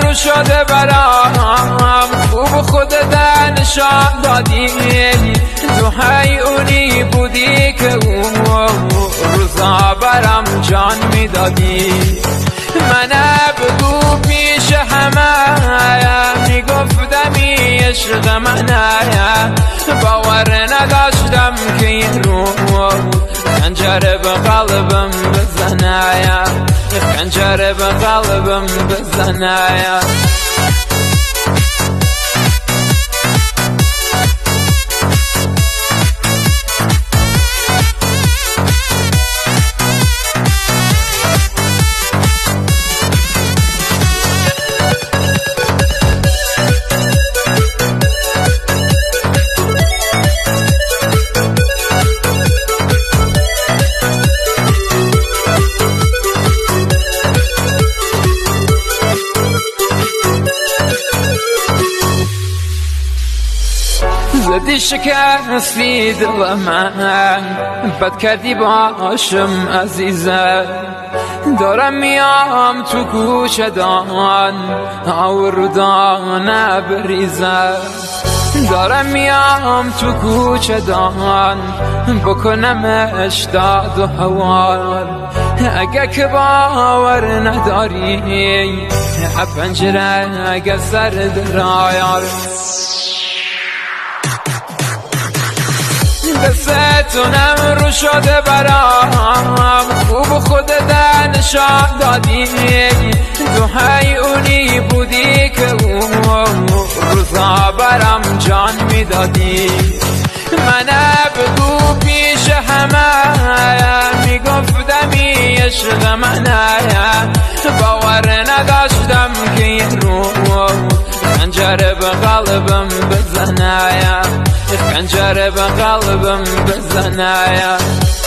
رو شده برام، خوب خودت نشان دادی، تو حیونی بودی که اون روزا برام جان میدادی. من بگو پیش همه میگفتمی عشق منه، باور نداشتم که این رو خنجر به قلبم بزنه، خنجر به قلبم بزنه. زدی شکستی دل من، بد کردی باشم عزیزم، دارم میام تو گوش دان آوردان بریزم، دارم میام تو کوچ دان بکنمش داد و هوار. اگه که باور نداری پنجره اگه سرد رایار، دستتونم رو شده برام، خوب خودت نشان دادی، تو حیونی بودی که اون روزا برام جان میدادی. من بگو پیش همه میگفتمی عشق منه، باور نداشتم که این رو خنجر به قلبم بزنه، خنجر به قلبم بزنه.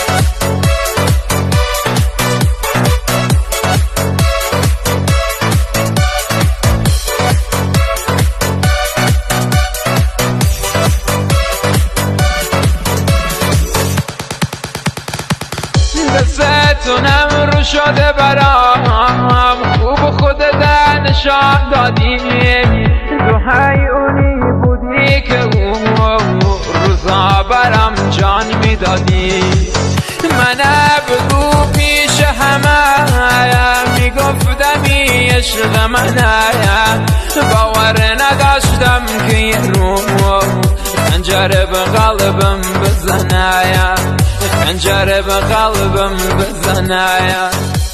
دستتونم رو شده برام، خوب خودت نشان دادی، تو حیونی بودی که اون روزا برام جان میدادی. من بگو پیش همه میگفتمی عشق منه، باور نداشتم که این رو خنجر به قلبم بزنه، خنجر به قلبم بزنه.